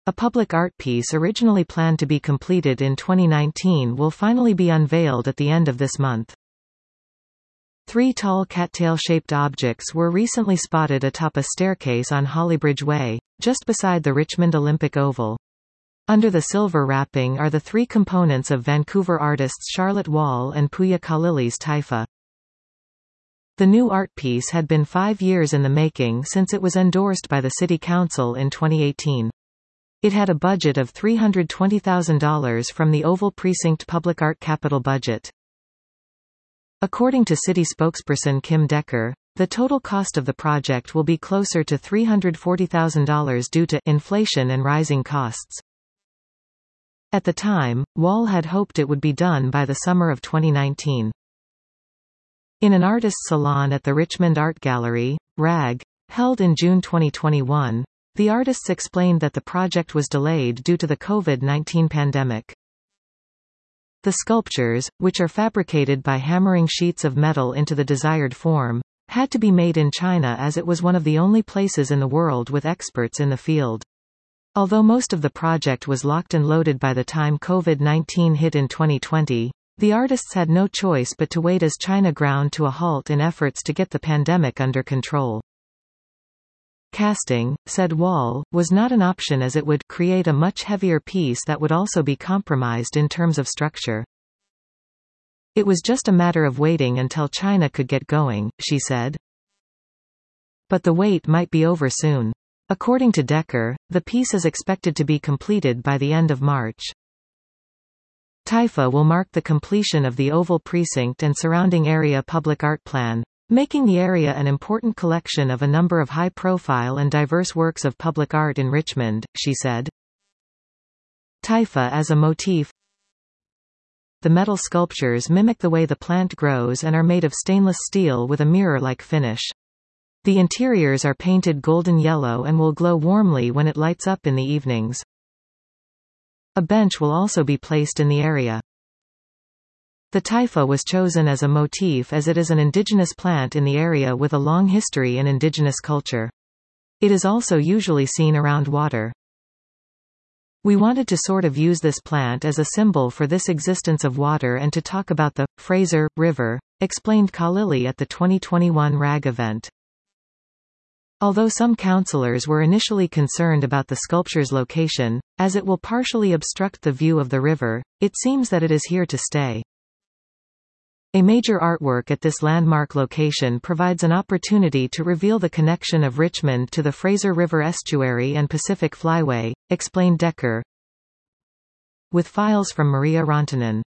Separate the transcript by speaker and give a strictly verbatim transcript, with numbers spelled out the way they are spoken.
Speaker 1: A public art piece originally planned to be completed in twenty nineteen will finally be unveiled at the end of this month. Three tall cattail-shaped objects were recently spotted atop a staircase on Hollybridge Way, just beside the Richmond Olympic Oval. Under the silver wrapping are the three components of Vancouver artists Charlotte Wall and Puya Khalili's Taifa. The new art piece had been five years in the making since it was endorsed by the City Council in twenty eighteen. It had a budget of three hundred twenty thousand dollars from the Oval Precinct Public Art Capital budget. According to city spokesperson Kim Decker, the total cost of the project will be closer to three hundred forty thousand dollars due to inflation and rising costs. At the time, Wall had hoped it would be done by the summer of twenty nineteen. In an artist's salon at the Richmond Art Gallery, R A G, held in June twenty twenty-one, the artists explained that the project was delayed due to the COVID nineteen pandemic. The sculptures, which are fabricated by hammering sheets of metal into the desired form, had to be made in China as it was one of the only places in the world with experts in the field. Although most of the project was locked and loaded by the time COVID nineteen hit in twenty twenty, the artists had no choice but to wait as China ground to a halt in efforts to get the pandemic under control. Casting, said Wall, was not an option as it would create a much heavier piece that would also be compromised in terms of structure. It was just a matter of waiting until China could get going, she said. But the wait might be over soon. According to Decker, the piece is expected to be completed by the end of March. Taifa will mark the completion of the Oval Precinct and surrounding area public art plan, making the area an important collection of a number of high-profile and diverse works of public art in Richmond, she said. Taifa as a motif. The metal sculptures mimic the way the plant grows and are made of stainless steel with a mirror-like finish. The interiors are painted golden yellow and will glow warmly when it lights up in the evenings. A bench will also be placed in the area. The Taifa was chosen as a motif as it is an indigenous plant in the area with a long history in indigenous culture. It is also usually seen around water. We wanted to sort of use this plant as a symbol for this existence of water and to talk about the Fraser River, explained Khalili at the twenty twenty-one R A G event. Although some councillors were initially concerned about the sculpture's location, as it will partially obstruct the view of the river, it seems that it is here to stay. A major artwork at this landmark location provides an opportunity to reveal the connection of Richmond to the Fraser River estuary and Pacific Flyway, explained Decker. With files from Maria Rantanen.